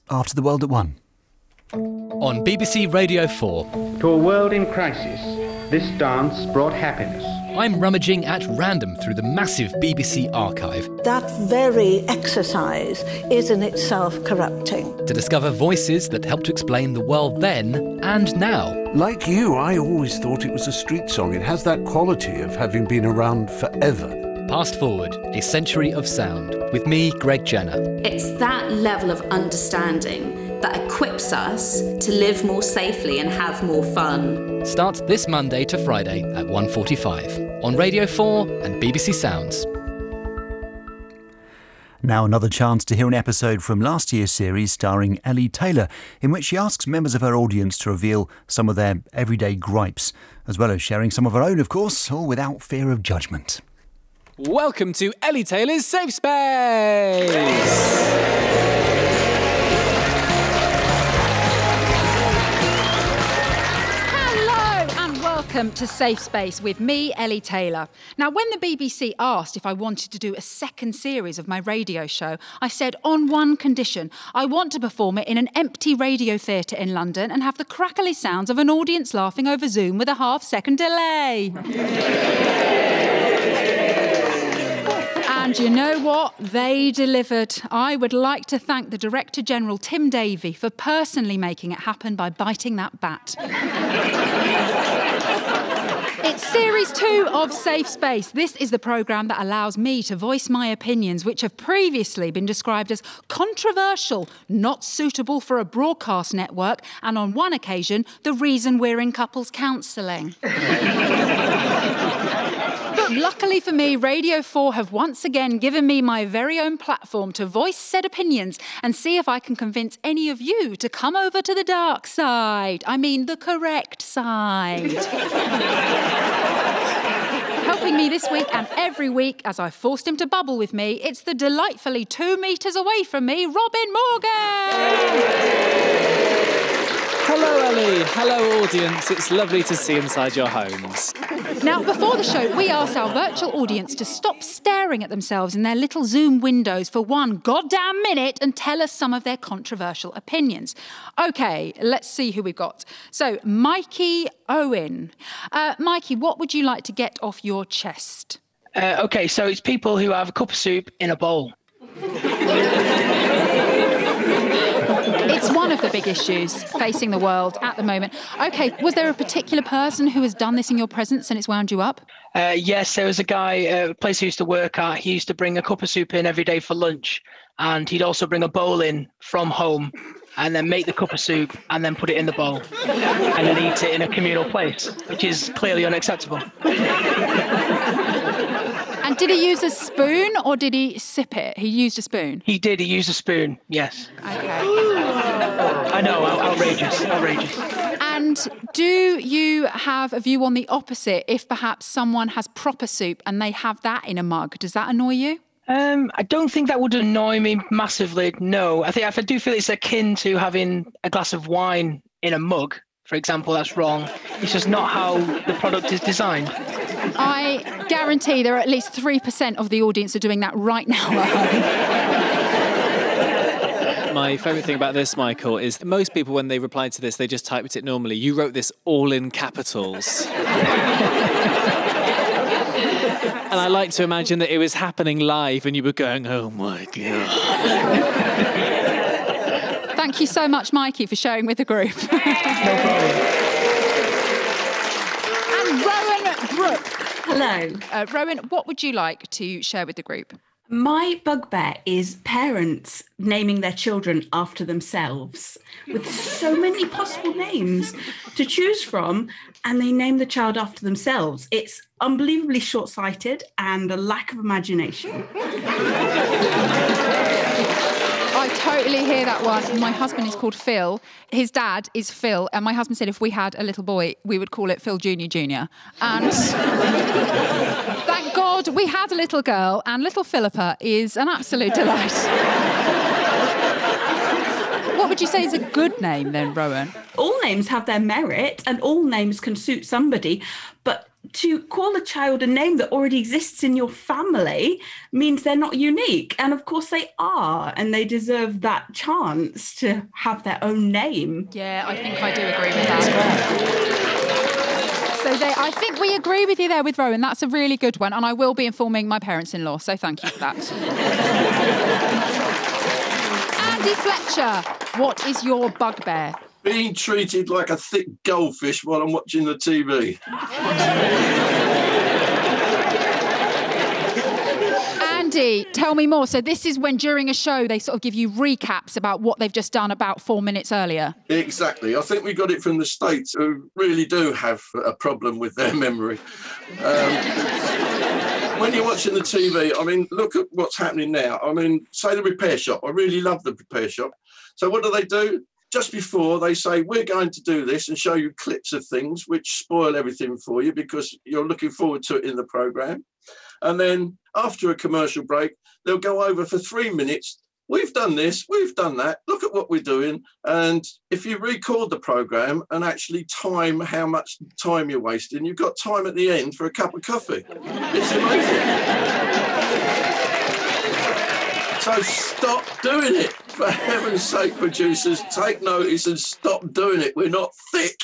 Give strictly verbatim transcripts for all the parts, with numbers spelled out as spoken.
after The World at One. On B B C Radio four. To a world in crisis, this dance brought happiness. I'm rummaging at random through the massive B B C archive. That very exercise is in itself corrupting. To discover voices that help to explain the world then and now. Like you, I always thought it was a street song. It has that quality of having been around forever. Past Forward, a century of sound. With me, Greg Jenner. It's that level of understanding that equips us to live more safely and have more fun. Starts this Monday to Friday at one forty-five on Radio four and B B C Sounds. Now another chance to hear an episode from last year's series starring Ellie Taylor, in which she asks members of her audience to reveal some of their everyday gripes, as well as sharing some of her own, of course, all without fear of judgment. Welcome to Ellie Taylor's Safe Space! Welcome to Safe Space with me, Ellie Taylor. Now, when the B B C asked if I wanted to do a second series of my radio show, I said on one condition: I want to perform it in an empty radio theatre in London and have the crackly sounds of an audience laughing over Zoom with a half-second delay. And you know what? They delivered. I would like to thank the Director General, Tim Davie, for personally making it happen by biting that bat. It's Series two of Safe Space. This is the programme that allows me to voice my opinions, which have previously been described as controversial, not suitable for a broadcast network, and on one occasion, the reason we're in couples counselling. But luckily for me, Radio four have once again given me my very own platform to voice said opinions and see if I can convince any of you to come over to the dark side. I mean, the correct side. Helping me this week and every week as I forced him to bubble with me, it's the delightfully two metres away from me, Robin Morgan! Hello, Ellie. Hello, audience. It's lovely to see inside your homes. Now, before the show, we asked our virtual audience to stop staring at themselves in their little Zoom windows for one goddamn minute and tell us some of their controversial opinions. OK, let's see who we've got. So, Mikey Owen. Uh, Mikey, what would you like to get off your chest? Uh, OK, so it's people who have a cup of soup in a bowl. It's one of the big issues facing the world at the moment. OK, was there a particular person who has done this in your presence and it's wound you up? Uh, yes, there was a guy, uh, a place I used to work at. He used to bring a cup of soup in every day for lunch. And he'd also bring a bowl in from home and then make the cup of soup and then put it in the bowl and then eat it in a communal place, which is clearly unacceptable. And did he use a spoon or did he sip it? He used a spoon? He did. He used a spoon, yes. OK. I know, outrageous, outrageous. And do you have a view on the opposite? If perhaps someone has proper soup and they have that in a mug, does that annoy you? Um, I don't think that would annoy me massively, no. I think I do feel it's akin to having a glass of wine in a mug, for example. That's wrong. It's just not how the product is designed. I guarantee there are at least three percent of the audience are doing that right now at home. My favourite thing about this, Michael, is that most people, when they replied to this, they just typed it normally. You wrote this all in capitals. And I like to imagine that it was happening live and you were going, oh my God. Thank you so much, Mikey, for sharing with the group. No problem. And Rowan Brooke. Hello. Uh, Rowan, what would you like to share with the group? My bugbear is parents naming their children after themselves with so many possible names to choose from, and they name the child after themselves. It's unbelievably short-sighted and a lack of imagination. I totally hear that one. My husband is called Phil. His dad is Phil. And my husband said if we had a little boy, we would call it Phil Junior Junior And thank God we had a little girl. And little Philippa is an absolute delight. What would you say is a good name then, Rowan? All names have their merit and all names can suit somebody. But to call a child a name that already exists in your family means they're not unique. And of course they are, and they deserve that chance to have their own name. Yeah, I think I do agree with that. So they, I think we agree with you there with Rowan. That's a really good one. And I will be informing my parents-in-law, so thank you for that. Andy Fletcher, what is your bugbear? Being treated like a thick goldfish while I'm watching the T V. Andy, tell me more. So this is when during a show they sort of give you recaps about what they've just done about four minutes earlier. Exactly. I think we got it from the States, who really do have a problem with their memory. Um, when you're watching the T V, I mean, look at what's happening now. I mean, say the repair shop. I really love the repair shop. So what do they do? Just before they say, we're going to do this and show you clips of things which spoil everything for you because you're looking forward to it in the programme. And then after a commercial break, they'll go over for three minutes. We've done this, we've done that, look at what we're doing. And if you record the programme and actually time how much time you're wasting, you've got time at the end for a cup of coffee. It's amazing. So stop doing it. For heaven's sake, producers, take notice and stop doing it. We're not thick.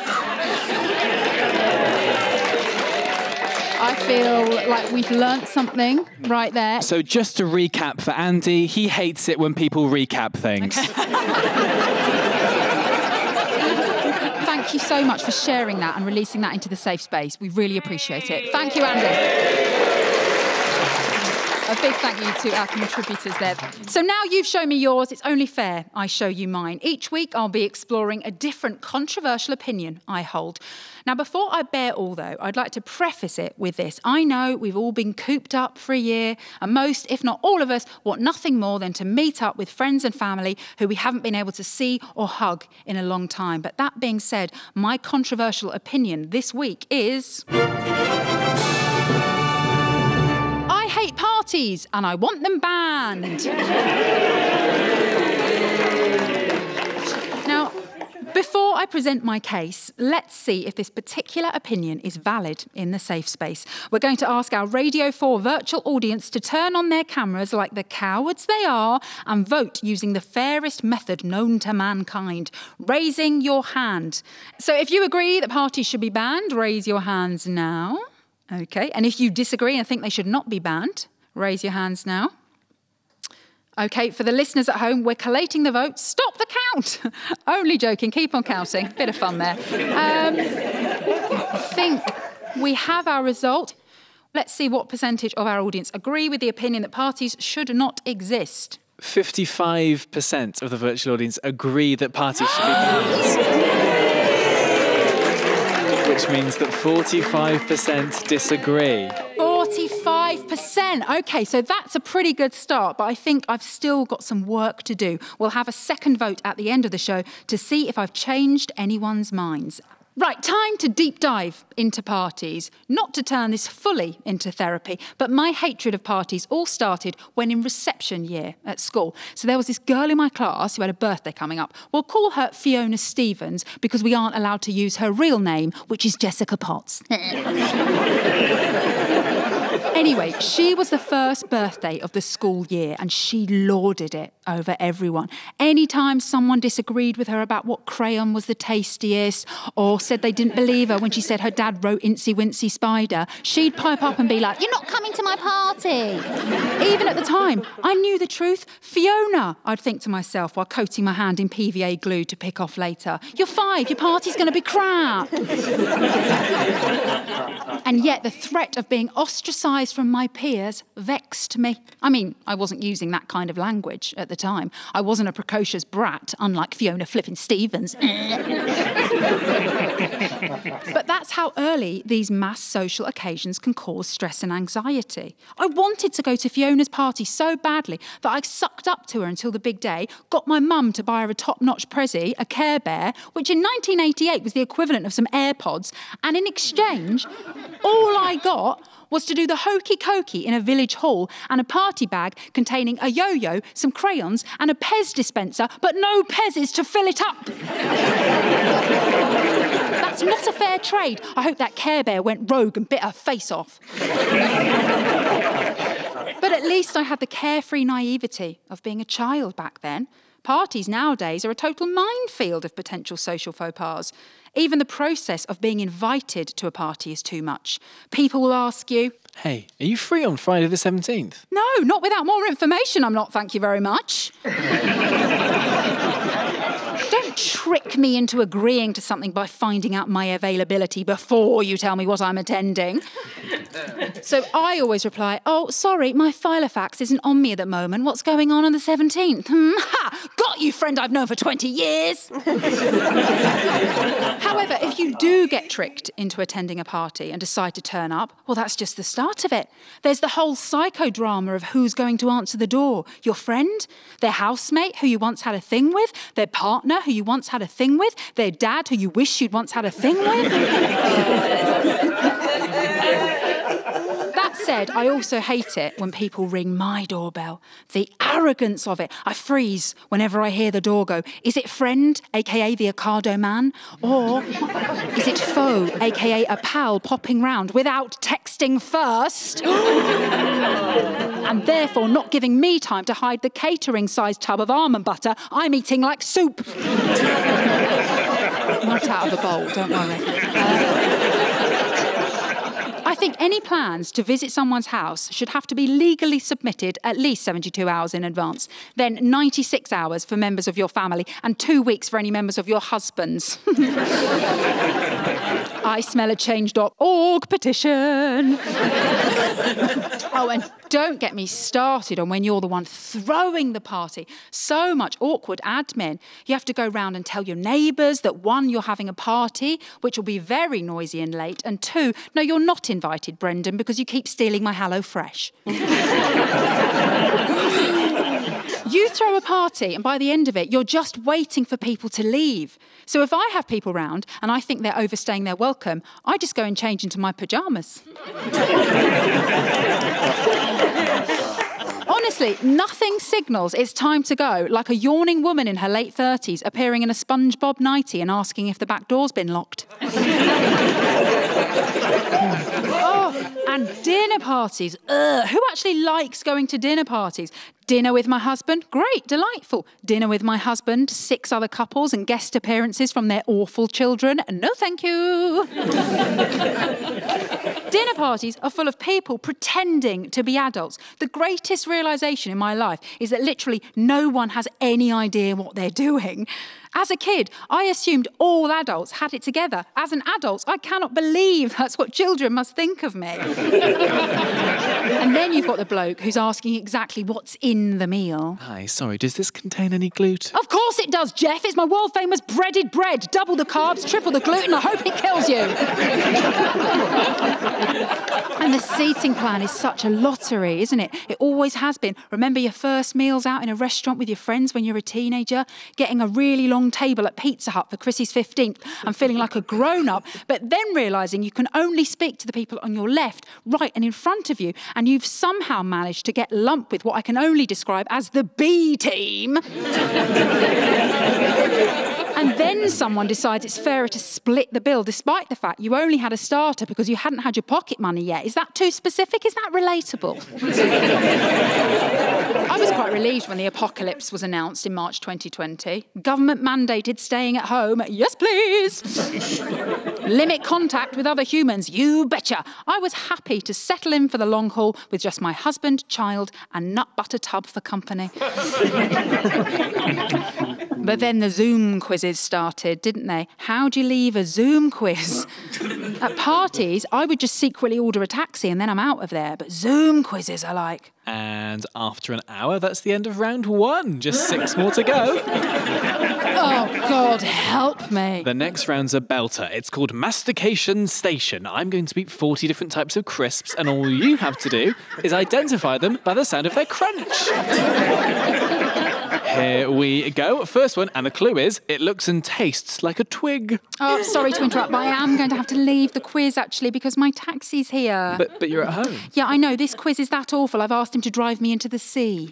I feel like we've learnt something right there. So just to recap for Andy, he hates it when people recap things. Okay. Thank you so much for sharing that and releasing that into the safe space. We really appreciate it. Thank you, Andy. A big thank you to our contributors there. So now you've shown me yours, it's only fair I show you mine. Each week I'll be exploring a different controversial opinion I hold. Now, before I bear all, though, I'd like to preface it with this. I know we've all been cooped up for a year, and most, if not all of us, want nothing more than to meet up with friends and family who we haven't been able to see or hug in a long time. But that being said, my controversial opinion this week is... I hate parties and I want them banned. Now, before I present my case, let's see if this particular opinion is valid in the safe space. We're going to ask our Radio four virtual audience to turn on their cameras like the cowards they are and vote using the fairest method known to mankind, raising your hand. So if you agree that parties should be banned, raise your hands now. OK, and if you disagree and think they should not be banned, raise your hands now. OK, for the listeners at home, we're collating the votes. Stop the count! Only joking, keep on counting. Bit of fun there. Um, I think we have our result. Let's see what percentage of our audience agree with the opinion that parties should not exist. fifty-five percent of the virtual audience agree that parties should be banned. Which means that forty-five percent disagree. forty-five percent. OK, so that's a pretty good start, but I think I've still got some work to do. We'll have a second vote at the end of the show to see if I've changed anyone's minds. Right, time to deep dive into parties. Not to turn this fully into therapy, but my hatred of parties all started when in reception year at school. So there was this girl in my class who had a birthday coming up. We'll call her Fiona Stevens because we aren't allowed to use her real name, which is Jessica Potts. Anyway, she was the first birthday of the school year and she lauded it over everyone. Anytime someone disagreed with her about what crayon was the tastiest or said they didn't believe her when she said her dad wrote Incy Wincy Spider, she'd pipe up and be like, "You're not coming to my party." Even at the time, I knew the truth. Fiona, I'd think to myself while coating my hand in P V A glue to pick off later. "You're five, your party's going to be crap." And yet the threat of being ostracised from my peers vexed me. I mean, I wasn't using that kind of language at the time. I wasn't a precocious brat, unlike Fiona flippin' Stevens. But that's how early these mass social occasions can cause stress and anxiety. I wanted to go to Fiona's party so badly that I sucked up to her until the big day, got my mum to buy her a top-notch Prezi, a Care Bear, which in nineteen eighty-eight was the equivalent of some AirPods, and in exchange, all I got was to do the hokey-cokey in a village hall and a party bag containing a yo-yo, some crayons and a Pez dispenser, but no Pez's to fill it up. That's not a fair trade. I hope that Care Bear went rogue and bit her face off. But at least I had the carefree naivety of being a child back then. Parties nowadays are a total minefield of potential social faux pas. Even the process of being invited to a party is too much. People will ask you, Hey, are you free on Friday the seventeenth? No, not without more information, I'm not, thank you very much. Don't trick me into agreeing to something by finding out my availability before you tell me what I'm attending. So I always reply, oh, sorry, my Filofax isn't on me at the moment. What's going on on the seventeenth? Hmm, ha! Got you, friend I've known for twenty years. However, if you do get tricked into attending a party and decide to turn up, well, that's just the start of it. There's the whole psychodrama of who's going to answer the door. Your friend, their housemate who you once had a thing with, their partner who you once had a thing with, their dad who you wish you'd once had a thing with. That said, I also hate it when people ring my doorbell. The arrogance of it. I freeze whenever I hear the door go. Is it friend, aka the Ocado man? Or is it foe, aka a pal popping round without texting first? And therefore not giving me time to hide the catering-sized tub of almond butter I'm eating like soup. Not out of a bowl, don't worry. Uh, I think any plans to visit someone's house should have to be legally submitted at least seventy-two hours in advance, then ninety-six hours for members of your family and two weeks for any members of your husbands. I smell a change dot org petition. Oh, and don't get me started on when you're the one throwing the party. So much awkward admin. You have to go round and tell your neighbours that one, you're having a party, which will be very noisy and late, and two, no, you're not invited, Brendan, because you keep stealing my HelloFresh. You throw a party and by the end of it, you're just waiting for people to leave. So if I have people round and I think they're overstaying their welcome, I just go and change into my pyjamas. Honestly, nothing signals it's time to go like a yawning woman in her late thirties appearing in a SpongeBob nightie and asking if the back door's been locked. Oh, and dinner parties. Ugh, who actually likes going to dinner parties? Dinner with my husband? Great, delightful. Dinner with my husband, six other couples and guest appearances from their awful children? No, thank you. Dinner parties are full of people pretending to be adults. The greatest realisation in my life is that literally no one has any idea what they're doing. As a kid, I assumed all adults had it together. As an adult, I cannot believe that's what children must think of me. And then you've got the bloke who's asking exactly what's in the meal. Hi, sorry, does this contain any gluten? Of course it does, Jeff. It's my world-famous breaded bread. Double the carbs, triple the gluten. I hope it kills you. And the seating plan is such a lottery, isn't it? It always has been. Remember your first meals out in a restaurant with your friends when you're a teenager? Getting a really long table at Pizza Hut for Chrissy's fifteenth and feeling like a grown-up, but then realising you can only speak to the people on your left, right and in front of you, and you've somehow managed to get lumped with what I can only describe as the B team. And then someone decides it's fairer to split the bill despite the fact you only had a starter because you hadn't had your pocket money yet. Is that too specific? Is that relatable? I was quite relieved when the apocalypse was announced in March twenty twenty. Government mandated staying at home. Yes, please. Limit contact with other humans. You betcha. I was happy to settle in for the long haul with just my husband, child and nut butter tub for company. But then the Zoom quizzes started, didn't they? How do you leave a Zoom quiz? At parties, I would just secretly order a taxi and then I'm out of there. But Zoom quizzes are like... And after an hour, that's the end of round one. Just six more to go. Oh, God, help me. The next round's a belter. It's called Mastication Station. I'm going to eat forty different types of crisps, and all you have to do is identify them by the sound of their crunch. Here we go. First one, and the clue is, it looks and tastes like a twig. Oh, sorry to interrupt, but I am going to have to leave the quiz, actually, because my taxi's here. But but you're at home. Yeah, I know. This quiz is that awful. I've asked him to drive me into the sea.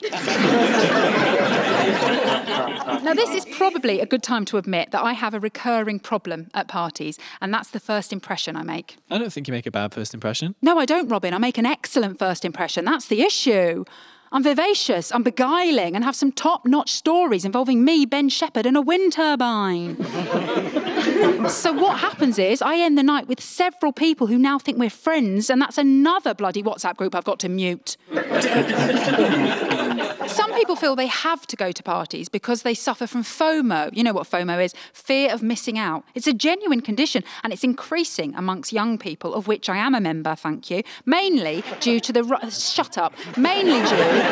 Now, this is probably a good time to admit that I have a recurring problem at parties, and that's the first impression I make. I don't think you make a bad first impression. No, I don't, Robin. I make an excellent first impression. That's the issue. I'm vivacious, I'm beguiling, and have some top-notch stories involving me, Ben Shepherd, and a wind turbine. So what happens is I end the night with several people who now think we're friends, and that's another bloody WhatsApp group I've got to mute. Some people feel they have to go to parties because they suffer from FOMO. You know what FOMO is? Fear of missing out. It's a genuine condition, and it's increasing amongst young people, of which I am a member, thank you, mainly due to the... Ru- Shut up. Mainly due...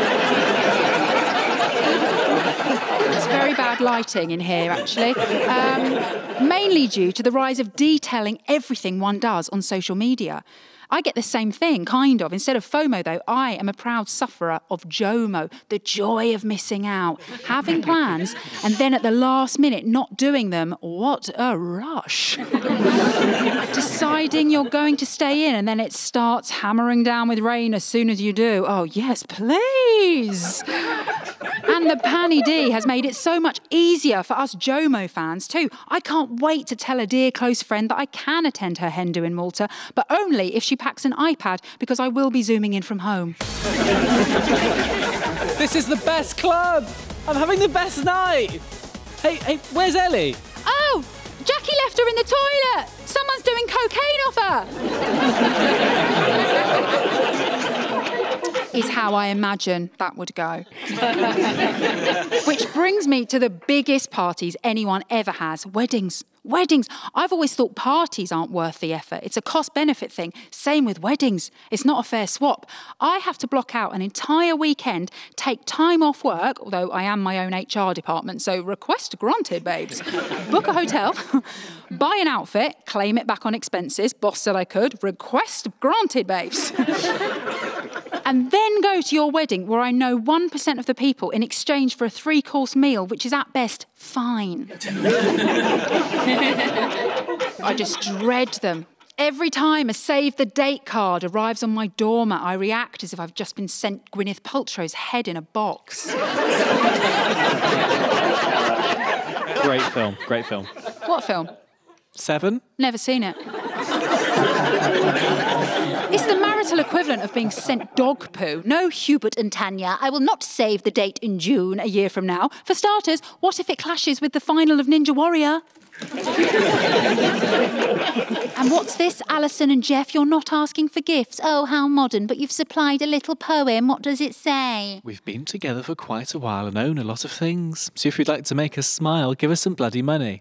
It's very bad lighting in here, actually. Um, mainly due to the rise of detailing everything one does on social media. I get the same thing, kind of. Instead of FOMO, though, I am a proud sufferer of JOMO, the joy of missing out. Having plans and then at the last minute not doing them, what a rush. Deciding you're going to stay in and then it starts hammering down with rain as soon as you do. Oh, yes, please. And the Panny D has made it so much easier for us JOMO fans too. I can't wait to tell a dear close friend that I can attend her hen do in Malta, but only if she packs an iPad, because I will be zooming in from home. This is the best club. I'm having the best night. Hey, hey, where's Ellie? Oh, Jackie left her in the toilet. Someone's doing cocaine off her. Is how I imagine that would go. Which brings me to the biggest parties anyone ever has, weddings. Weddings. I've always thought parties aren't worth the effort. It's a cost-benefit thing. Same with weddings. It's not a fair swap. I have to block out an entire weekend, take time off work, although I am my own H R department, so request granted, babes. Book a hotel, buy an outfit, claim it back on expenses, boss said I could, request granted, babes. And then go to your wedding where I know one percent of the people in exchange for a three-course meal, which is at best fine. I just dread them. Every time a save the date card arrives on my doormat, I react as if I've just been sent Gwyneth Paltrow's head in a box. Great film, great film. What film? Seven? Never seen it. It's the marital equivalent of being sent dog poo. No, Hubert and Tanya, I will not save the date in June a year from now. For starters, what if it clashes with the final of Ninja Warrior? And what's this, Alison and Jeff? You're not asking for gifts. Oh, how modern, but you've supplied a little poem. What does it say? We've been together for quite a while and own a lot of things. So if you'd like to make us smile, give us some bloody money.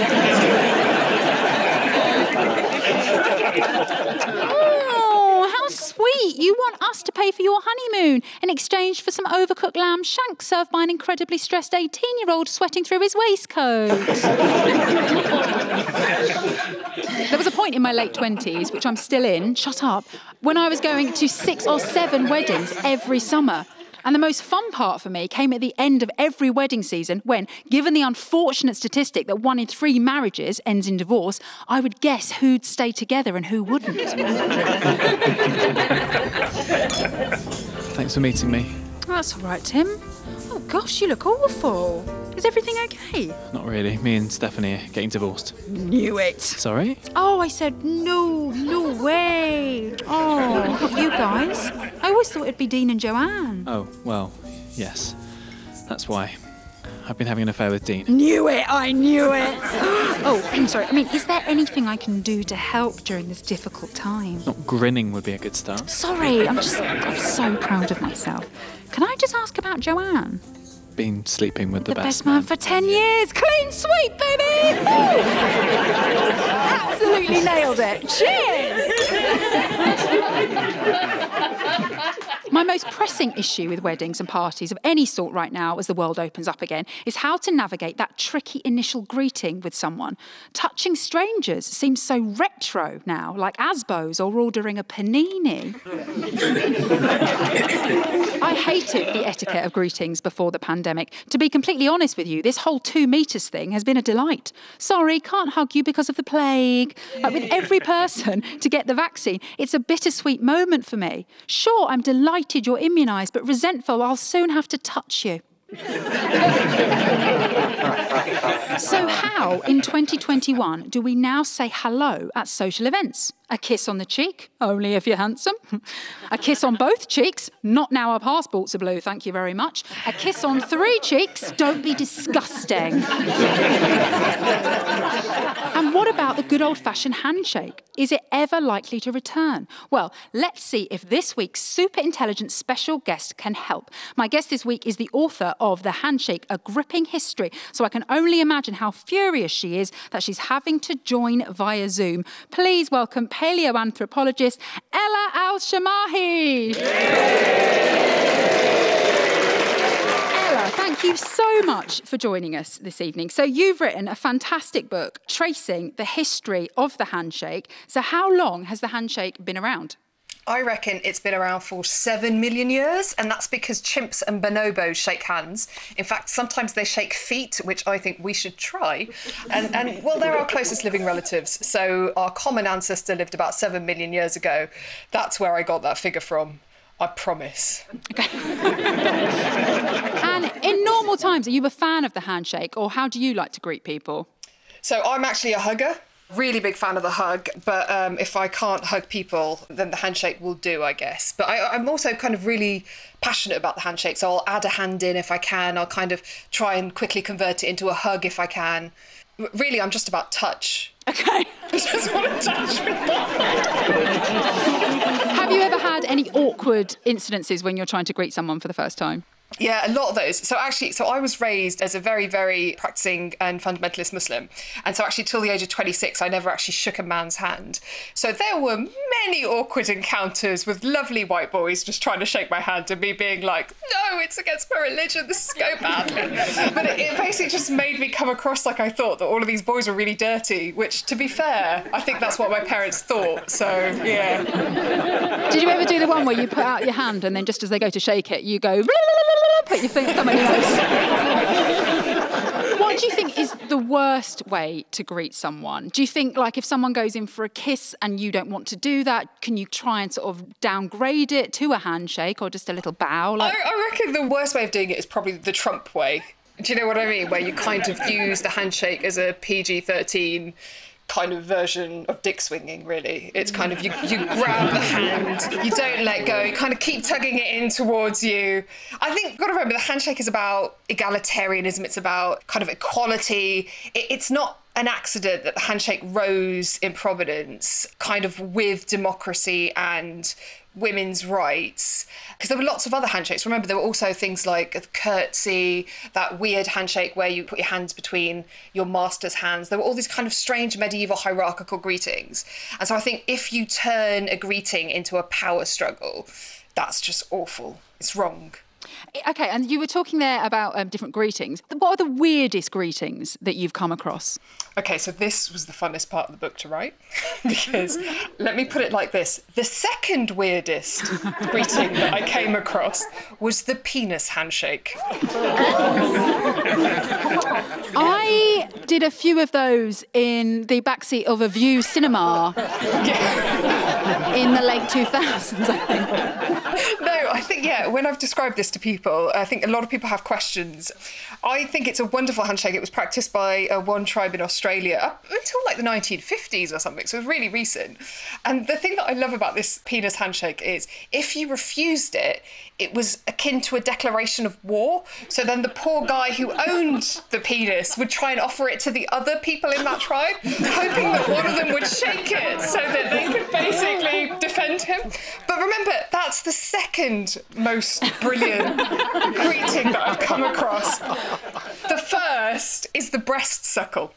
Sweet, you want us to pay for your honeymoon in exchange for some overcooked lamb shank served by an incredibly stressed eighteen-year-old sweating through his waistcoat. There was a point in my late twenties, which I'm still in, shut up, when I was going to six or seven weddings every summer. And the most fun part for me came at the end of every wedding season when, given the unfortunate statistic that one in three marriages ends in divorce, I would guess who'd stay together and who wouldn't. Thanks for meeting me. That's all right, Tim. Oh, gosh, you look awful. Is everything okay? Not really. Me and Stephanie are getting divorced. Knew it. Sorry? Oh, I said no, no way. Oh, not you guys. I always thought it'd be Dean and Joanne. Oh, well, yes. That's why. I've been having an affair with Dean. Knew it, I knew it. Oh, I'm sorry. I mean, is there anything I can do to help during this difficult time? Not grinning would be a good start. Sorry, I'm just, I'm so proud of myself. Can I just ask about Joanne? Been sleeping with the, the best, best man. man for ten years. Clean sweep, baby! Absolutely nailed it. Cheers! My most pressing issue with weddings and parties of any sort right now, as the world opens up again, is how to navigate that tricky initial greeting with someone. Touching strangers seems so retro now, like Asbo's or ordering a panini. I hated the etiquette of greetings before the pandemic. To be completely honest with you, this whole two metres thing has been a delight. Sorry, can't hug you because of the plague. Like with every person to get the vaccine, it's a bittersweet moment for me. Sure, I'm delighted you're immunised, but resentful I'll soon have to touch you. So how, in twenty twenty-one, do we now say hello at social events? A kiss on the cheek, only if you're handsome. A kiss on both cheeks, not now our passports are blue, thank you very much. A kiss on three cheeks, don't be disgusting. And what about the good old-fashioned handshake? Is it ever likely to return? Well, let's see if this week's super intelligent special guest can help. My guest this week is the author of The Handshake, A Gripping History, so I can only imagine how furious she is that she's having to join via Zoom. Please welcome paleoanthropologist Ella Al-Shamahi. Ella, thank you so much for joining us this evening. So you've written a fantastic book tracing the history of the handshake. So how long has the handshake been around? I reckon it's been around for seven million years, and that's because chimps and bonobos shake hands. In fact, sometimes they shake feet, which I think we should try. And, and well, they're our closest living relatives. So our common ancestor lived about seven million years ago. That's where I got that figure from. I promise. Okay. And in normal times, are you a fan of the handshake, or how do you like to greet people? So I'm actually a hugger. Really big fan of the hug, but um, if I can't hug people, then the handshake will do, I guess. But I, I'm also kind of really passionate about the handshake, so I'll add a hand in if I can. I'll kind of try and quickly convert it into a hug if I can. Really, I'm just about touch. Okay. I just want to touch people. Have you ever had any awkward incidences when you're trying to greet someone for the first time? Yeah, a lot of those. So actually, so I was raised as a very, very practicing and fundamentalist Muslim. And so actually till the age of twenty-six, I never actually shook a man's hand. So there were many awkward encounters with lovely white boys just trying to shake my hand and me being like, no, it's against my religion, this is go badly. But it, it basically just made me come across like I thought that all of these boys were really dirty, which to be fair, I think that's what my parents thought. So, yeah. Did you ever do the one where you put out your hand and then just as they go to shake it, you go... put your finger thumb on your nose. What do you think is the worst way to greet someone? Do you think, like, if someone goes in for a kiss and you don't want to do that, can you try and sort of downgrade it to a handshake or just a little bow? Like... I, I reckon the worst way of doing it is probably the Trump way. Do you know what I mean? Where you kind of use the handshake as a P G thirteen kind of version of dick swinging, really. It's kind of, you, you grab the hand, you don't let go, you kind of keep tugging it in towards you. I think you've got to remember the handshake is about egalitarianism, it's about kind of equality. It, it's not an accident that the handshake rose in prominence kind of with democracy and women's rights, because there were lots of other handshakes. Remember, there were also things like a curtsy, that weird handshake where you put your hands between your master's hands. There were all these kind of strange medieval hierarchical greetings. And so I think if you turn a greeting into a power struggle, that's just awful. It's wrong. Okay, and you were talking there about um, different greetings. What are the weirdest greetings that you've come across? Okay, so this was the funnest part of the book to write, because let me put it like this. The second weirdest greeting that I came across was the penis handshake. I did a few of those in the backseat of a View cinema in the late two thousands, I think. No, I think, yeah, when I've described this to people, I think a lot of people have questions. I think it's a wonderful handshake. It was practiced by uh, one tribe in Australia up until like the nineteen fifties or something, so it was really recent. And the thing that I love about this penis handshake is if you refused it, it was akin to a declaration of war. So then the poor guy who owned the penis would try and offer it to the other people in that tribe, hoping that one of them would shake it so that they could basically defend him. But remember, that's the second most brilliant greeting that I've come across. The first is the breast suckle.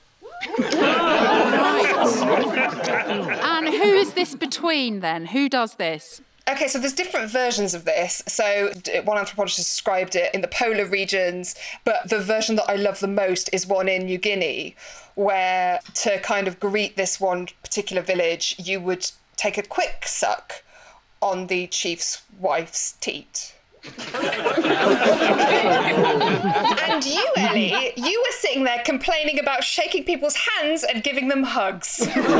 Right. And who is this between then? Who does this? Okay, so there's different versions of this. So one anthropologist described it in the polar regions, but the version that I love the most is one in New Guinea, where to kind of greet this one particular village, you would take a quick suck on the chief's wife's teat. And you, Ellie, you were sitting there complaining about shaking people's hands and giving them hugs.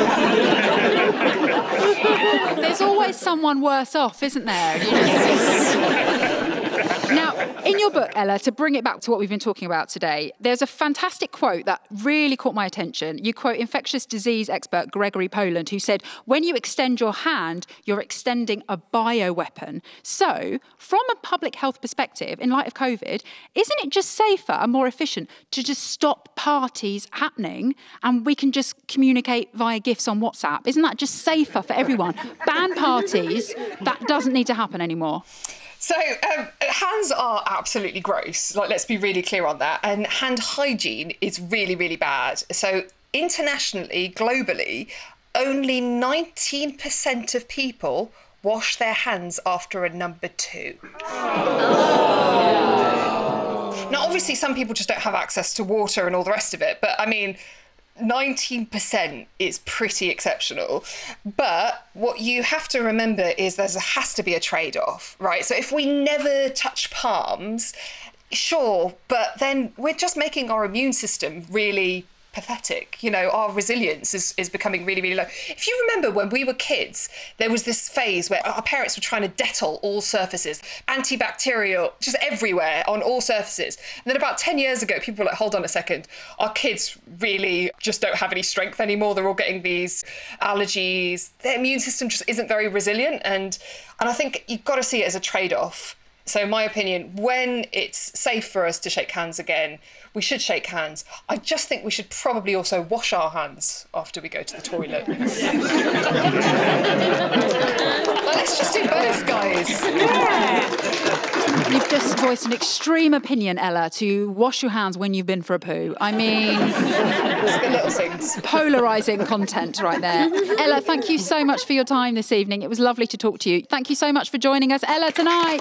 There's always someone worse off, isn't there? You just... Now, in your book, Ella, to bring it back to what we've been talking about today, there's a fantastic quote that really caught my attention. You quote infectious disease expert Gregory Poland, who said, when you extend your hand, you're extending a bioweapon. So, from a public health perspective, in light of COVID, isn't it just safer and more efficient to just stop parties happening and we can just communicate via GIFs on WhatsApp? Isn't that just safer for everyone? Ban parties, that doesn't need to happen anymore. So um, hands are absolutely gross. Like, let's be really clear on that. And hand hygiene is really, really bad. So internationally, globally, only nineteen percent of people wash their hands after a number two. Oh. Now, obviously, some people just don't have access to water and all the rest of it. But I mean, nineteen percent is pretty exceptional. But what you have to remember is there has to be a trade-off, right? So if we never touch palms, sure, but then we're just making our immune system really pathetic. You know, our resilience is, is becoming really, really low. If you remember when we were kids, there was this phase where our parents were trying to Dettol all surfaces, antibacterial, just everywhere on all surfaces. And then about ten years ago, people were like, hold on a second, our kids really just don't have any strength anymore. They're all getting these allergies. Their immune system just isn't very resilient. And, and I think you've got to see it as a trade-off. So in my opinion, when it's safe for us to shake hands again, we should shake hands. I just think we should probably also wash our hands after we go to the toilet. Well, let's just do both, guys. Yeah. You've just voiced an extreme opinion, Ella, to wash your hands when you've been for a poo. I mean... It's the little things. Polarising content right there. Ella, thank you so much for your time this evening. It was lovely to talk to you. Thank you so much for joining us, Ella, tonight.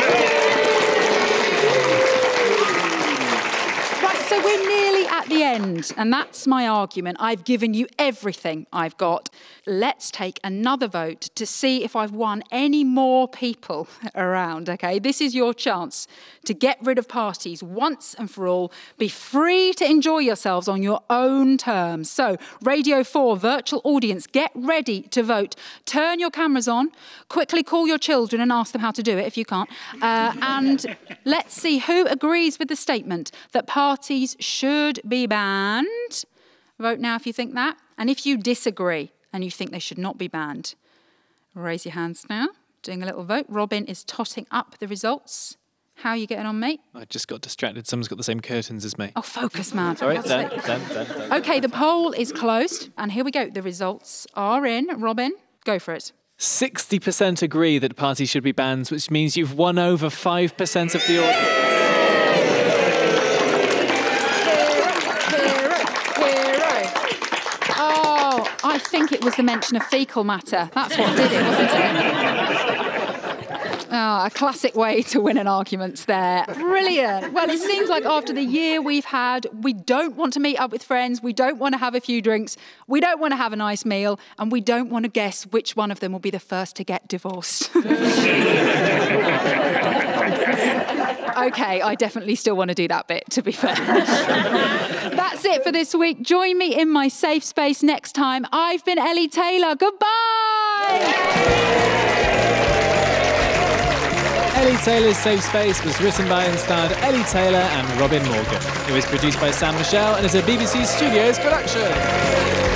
Right, so we're nearly at the end, and that's my argument. I've given you everything I've got. Let's take another vote to see if I've won any more people around, OK? This is your chance to get rid of parties once and for all. Be free to enjoy yourselves on your own terms. So, Radio four virtual audience, get ready to vote. Turn your cameras on, quickly call your children and ask them how to do it if you can't. Uh, and let's see who agrees with the statement that parties should be banned. Vote now if you think that. And if you disagree and you think they should not be banned, raise your hands now. Doing a little vote. Robin is totting up the results. How are you getting on, mate? I just got distracted. Someone's got the same curtains as me. Oh, focus, man. Sorry, done, done, done, done. OK, the poll is closed. And here we go. The results are in. Robin, go for it. sixty percent agree that parties should be banned, which means you've won over five percent of the audience. I think it was the mention of faecal matter. That's what did it, wasn't it? Oh, a classic way to win an argument there. Brilliant. Well, it seems like after the year we've had, we don't want to meet up with friends, we don't want to have a few drinks, we don't want to have a nice meal, and we don't want to guess which one of them will be the first to get divorced. OK, I definitely still want to do that bit, to be fair. That's it for this week. Join me in my safe space next time. I've been Ellie Taylor. Goodbye! Ellie Taylor's Safe Space was written by and starred Ellie Taylor and Robin Morgan. It was produced by Sam Michelle and is a B B C Studios production.